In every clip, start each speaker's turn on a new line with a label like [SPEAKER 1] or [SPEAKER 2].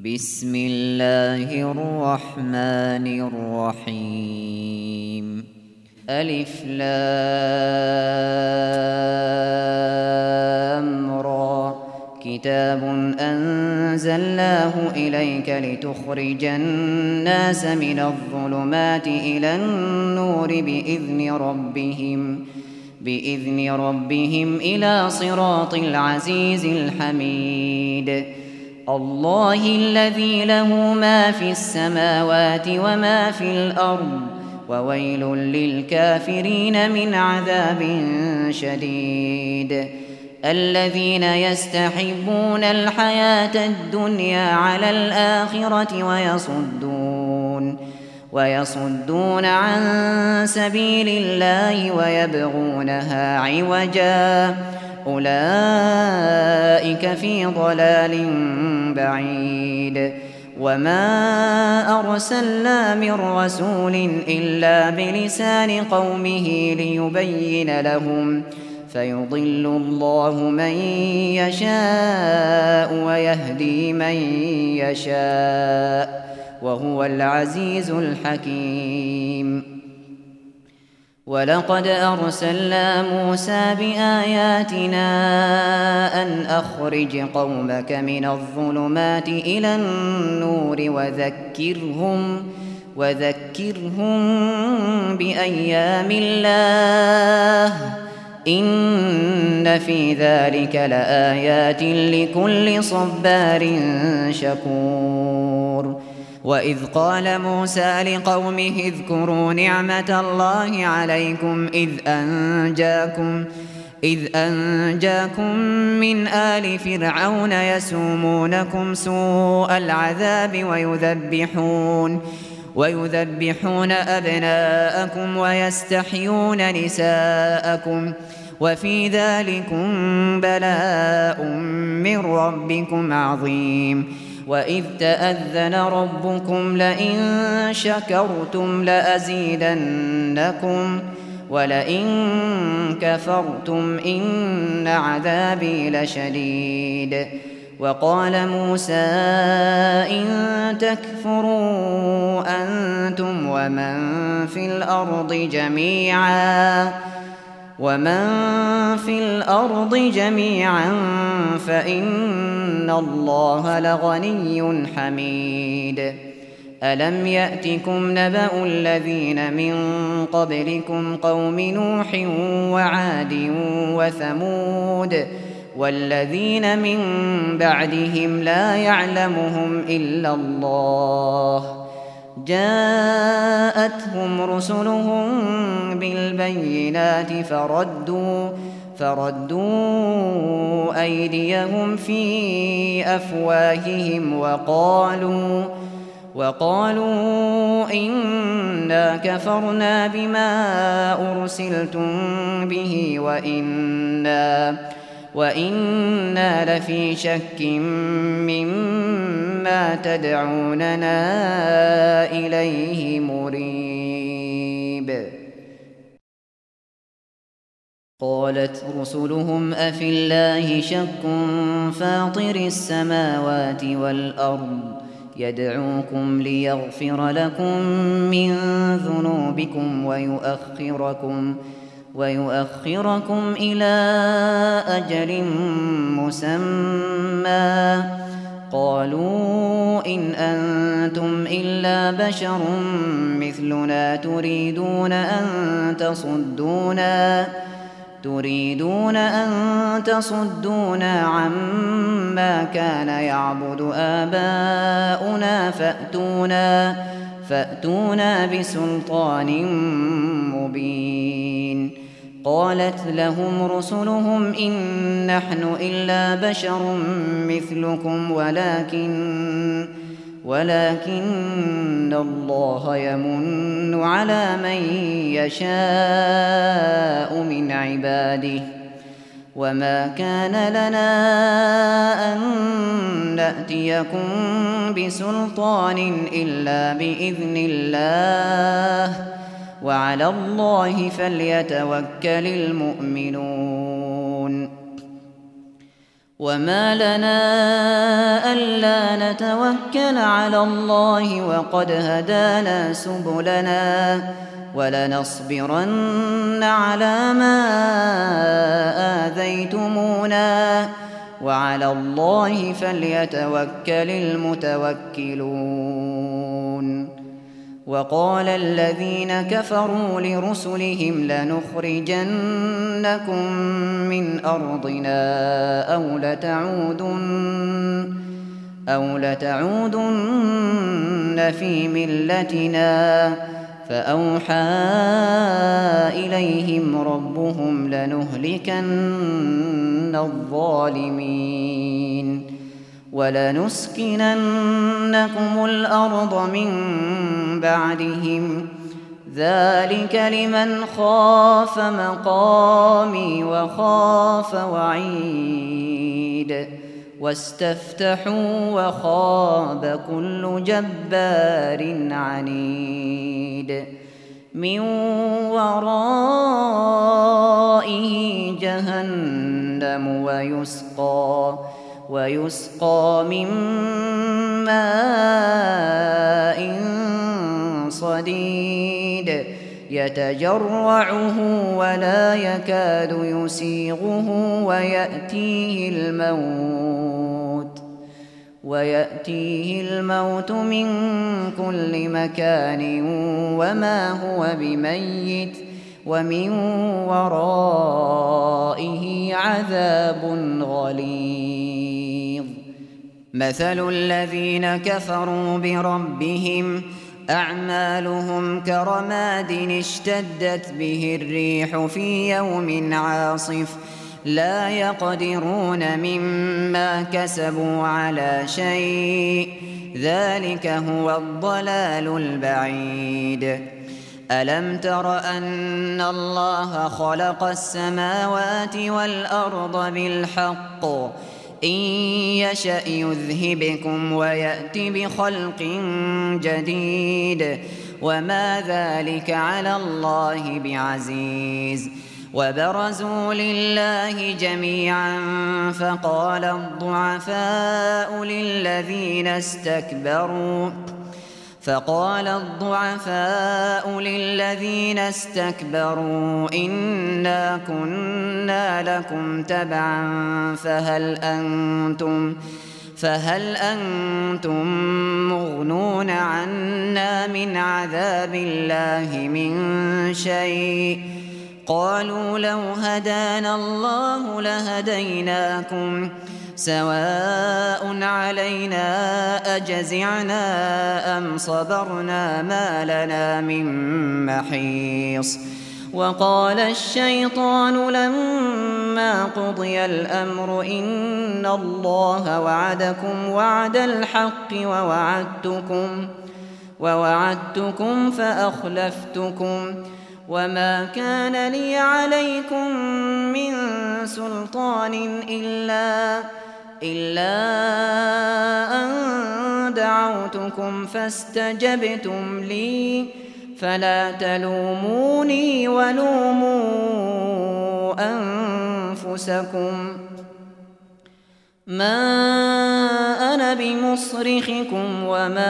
[SPEAKER 1] بسم الله الرحمن الرحيم. ألف لام را كتاب أنزلناه إليك لتخرج الناس من الظلمات إلى النور بإذن ربهم إلى صراط العزيز الحميد. الله الذي له ما في السماوات وما في الأرض وويل للكافرين من عذاب شديد. الذين يستحبون الحياة الدنيا على الآخرة ويصدون عن سبيل الله ويبغونها عوجا أولئك في ضلال بعيد. وما أرسلنا من رسول إلا بلسان قومه ليبين لهم فيضل الله من يشاء ويهدي من يشاء وهو العزيز الحكيم. ولقد أرسلنا موسى بآياتنا أن أخرج قومك من الظلمات إلى النور وذكرهم بأيام الله إن في ذلك لآيات لكل صبار شكور. وإذ قال موسى لقومه اذكروا نعمة الله عليكم إذ أنجاكم من آل فرعون يسومونكم سوء العذاب ويذبحون أبناءكم ويستحيون نساءكم وفي ذلكم بلاء من ربكم عظيم. وإذ تأذن ربكم لئن شكرتم لأزيدنكم ولئن كفرتم إن عذابي لشديد. وقال موسى إن تكفروا أنتم ومن في الأرض جميعا فإن الله لغني حميد. ألم يأتكم نبأ الذين من قبلكم قوم نوح وعاد وثمود والذين من بعدهم لا يعلمهم إلا الله جاءتهم رسلهم بالبينات فردوا أيديهم في أفواههم وقالوا إنا كفرنا بما أرسلتم به وإنا لفي شك مما تدعوننا إليه مريب. قالت رسلهم أفي الله شك فاطر السماوات والأرض يدعوكم ليغفر لكم من ذنوبكم ويؤخركم إلى أجل مسمى قالوا إن أنتم إلا بشر مثلنا تريدون أن تصدونا عما كان يعبد آباؤنا فأتونا بسلطان مبين. قالت لهم رسلهم إن نحن إلا بشر مثلكم ولكن الله يمن على من يشاء من عباده وما كان لنا أن نأتيكم بسلطان إلا بإذن الله وعلى الله فليتوكل المؤمنون. وما لنا ألا نتوكل على الله وقد هدانا سبلنا ولنصبرن على ما آذيتمونا وعلى الله فليتوكل المتوكلون. وقال الذين كفروا لرسلهم لنخرجنكم من أرضنا أو لتعودن في ملتنا فأوحى إليهم ربهم لنهلكن الظالمين ولنسكننكم الأرض من بعدهم ذلك لمن خاف مقامي وخاف وعيد واستفتحوا وخاب كل جبار عنيد من ورائه جهنم ويسقى من ماء صديد يتجرعه ولا يكاد يسيغه ويأتيه الموت من كل مكان وما هو بميت ومن ورائه عذاب غليظ. مثل الذين كفروا بربهم أعمالهم كرماد اشتدت به الريح في يوم عاصف لا يقدرون مما كسبوا على شيء ذلك هو الضلال البعيد. ألم تر أن الله خلق السماوات والأرض بالحق إن يشأ يذهبكم ويأت بخلق جديد وما ذلك على الله بعزيز. وبرزوا لله جميعا فقال الضعفاء للذين استكبروا إنا كنا لكم تبعا فهل أنتم مغنون عنا من عذاب الله من شيء قالوا لو هدانا الله لهديناكم سواء علينا أجزعنا أم صبرنا ما لنا من محيص. وقال الشيطان لما قضي الأمر إن الله وعدكم وعد الحق ووعدتكم فأخلفتكم وما كان لي عليكم من سلطان إلا أن دعوتكم فاستجبتم لي فلا تلوموني ولوموا أنفسكم ما أنا بمصرخكم وما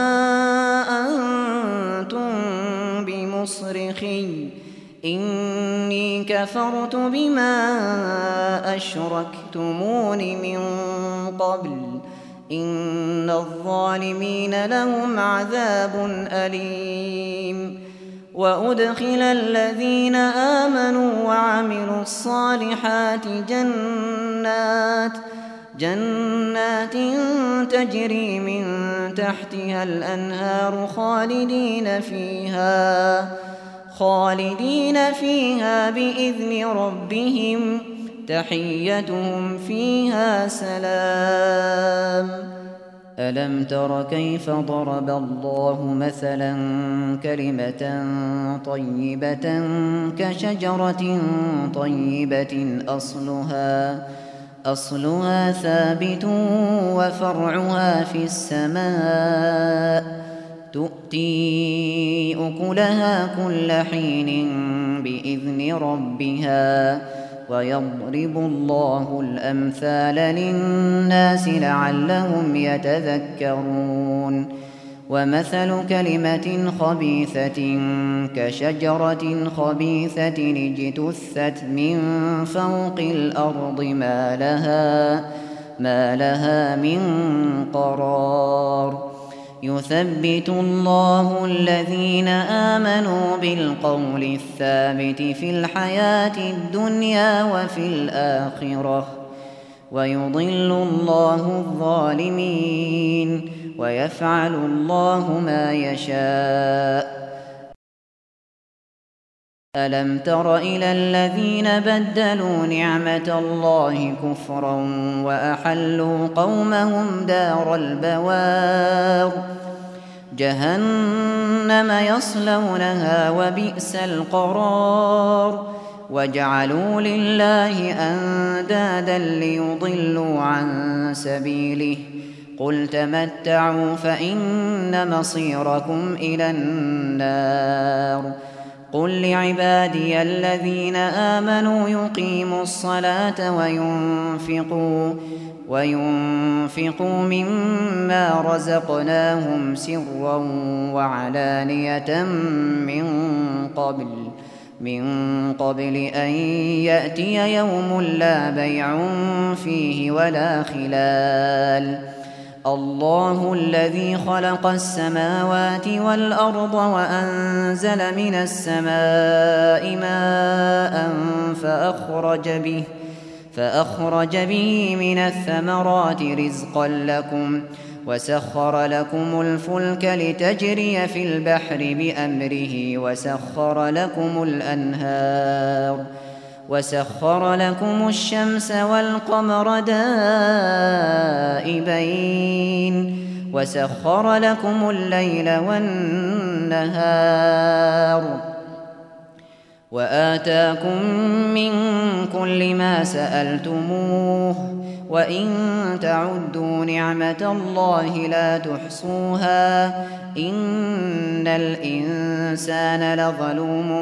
[SPEAKER 1] أنتم بمصرخي إني كفرت بما أشركتمون من قبل إن الظالمين لهم عذاب أليم. وأدخل الذين آمنوا وعملوا الصالحات جنات تجري من تحتها الأنهار خالدين فيها بإذن ربهم تحيتهم فيها سلام. ألم تر كيف ضرب الله مثلا كلمة طيبة كشجرة طيبة أصلها ثابت وفرعها في السماء تؤتي أكلها كل حين بإذن ربها ويضرب الله الأمثال للناس لعلهم يتذكرون ومثل كلمة خبيثة كشجرة خبيثة اجتثت من فوق الأرض ما لها من قرار يثبت الله الذين آمنوا بالقول الثابت في الحياة الدنيا وفي الآخرة ويضل الله الظالمين ويفعل الله ما يشاء ألم تر إلى الذين بدلوا نعمة الله كفرا وأحلوا قومهم دار البوار جهنم يصلونها وبئس القرار وجعلوا لله أندادا ليضلوا عن سبيله قل تمتعوا فإن مصيركم إلى النار قل لعبادي الذين آمنوا يقيموا الصلاة وينفقوا مما رزقناهم سرا وعلانية من قبل أن يأتي يوم لا بيع فيه ولا خلال الله الذي خلق السماوات والأرض وأنزل من السماء ماء فأخرج به من الثمرات رزقا لكم وسخر لكم الفلك لتجري في البحر بأمره وسخر لكم الأنهار وسخر لكم الشمس والقمر دائبين وسخر لكم الليل والنهار وآتاكم من كل ما سألتموه وإن تعدوا نعمة الله لا تحصوها إن الإنسان لظلوم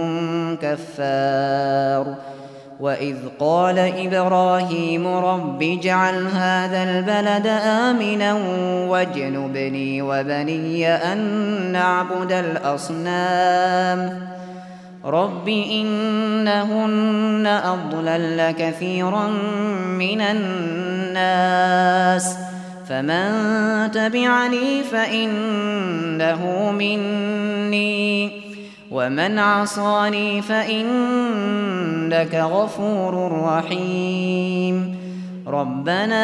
[SPEAKER 1] كفار وإذ قال إبراهيم رب اجعل هذا البلد آمنا واجنبني وبني أن نعبد الأصنام رب إنهن أضللن كثيرا من الناس فمن تبعني فإنه مني ومن عصاني فإنك غفور رحيم ربنا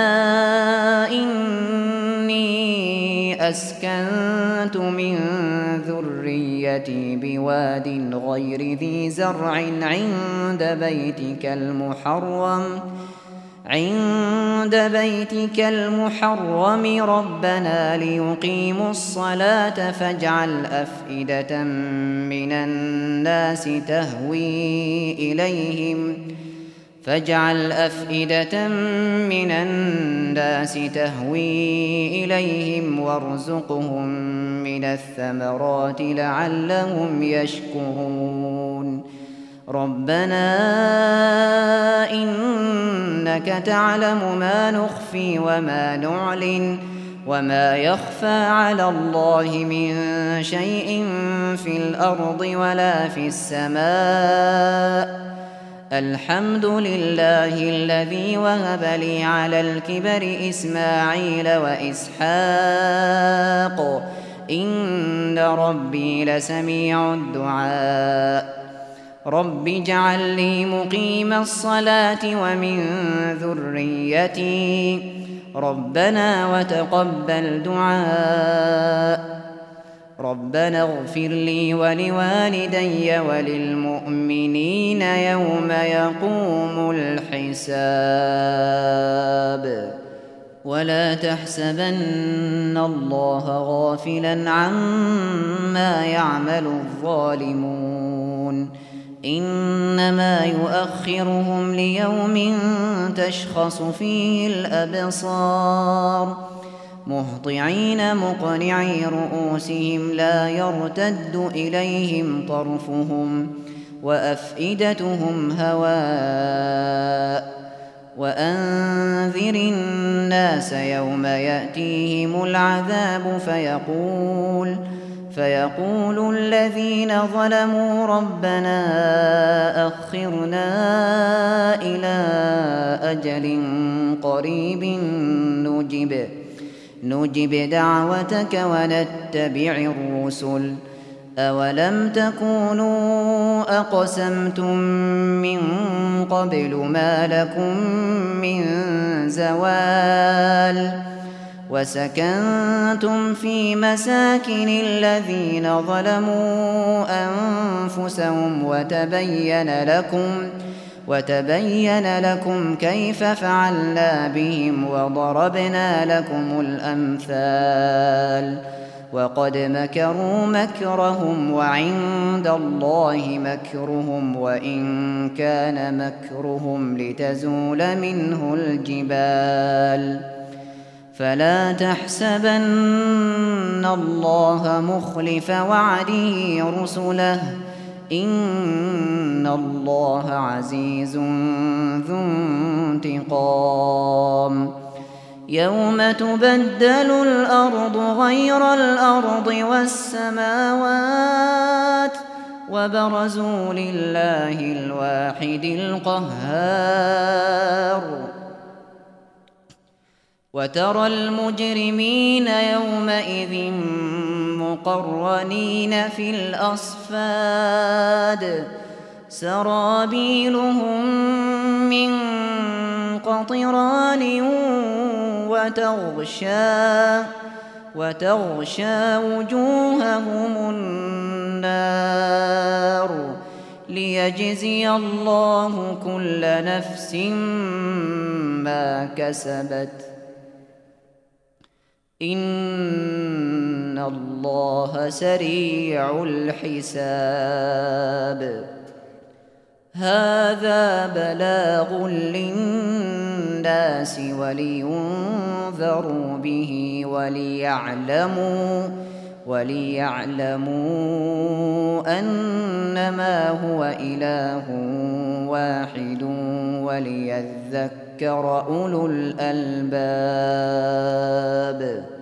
[SPEAKER 1] إني أسكنت من ذريتي بواد غير ذي زرع عند بيتك المحرم ربنا ليقيموا الصلاة فاجعل أفئدة من الناس تهوي إليهم وارزقهم من الثمرات لعلهم يشكرون ربنا إنك تعلم ما نخفي وما نعلن وما يخفى على الله من شيء في الأرض ولا في السماء الحمد لله الذي وهب لي على الكبر إسماعيل وإسحاق إن ربي لسميع الدعاء رب اجعل لي مقيم الصلاة ومن ذريتي ربنا وتقبل دعاء ربنا اغفر لي ولوالدي وللمؤمنين يوم يقوم الحساب ولا تحسبن الله غافلا عما يعمل الظالمون إنما يؤخرهم ليوم تشخص فيه الأبصار مهطعين مقنعي رؤوسهم لا يرتد إليهم طرفهم وأفئدتهم هواء وأنذر الناس يوم يأتيهم العذاب فيقول الذين ظلموا ربنا أخرنا إلى أجل قريب نجب دعوتك ونتبع الرسل أولم تكونوا أقسمتم من قبل ما لكم من زوال وسكنتم في مساكن الذين ظلموا أنفسهم وتبين لكم كيف فعلنا بهم وضربنا لكم الأمثال وقد مكروا مكرهم وعند الله مكرهم وإن كان مكرهم لتزول منه الجبال فلا تحسبن الله مخلف وعده رسله إن الله عزيز ذو انتقام يوم تبدل الأرض غير الأرض والسماوات وبرزوا لله الواحد القهار وترى المجرمين يومئذ مقرنين في الأصفاد سرابيلهم من قطران وتغشى وجوههم النار ليجزي الله كل نفس ما كسبت إن الله سريع الحساب هذا بلاغ للناس ولينذروا به وليعلموا أنما هو إله واحد وليذكر أولو الألباب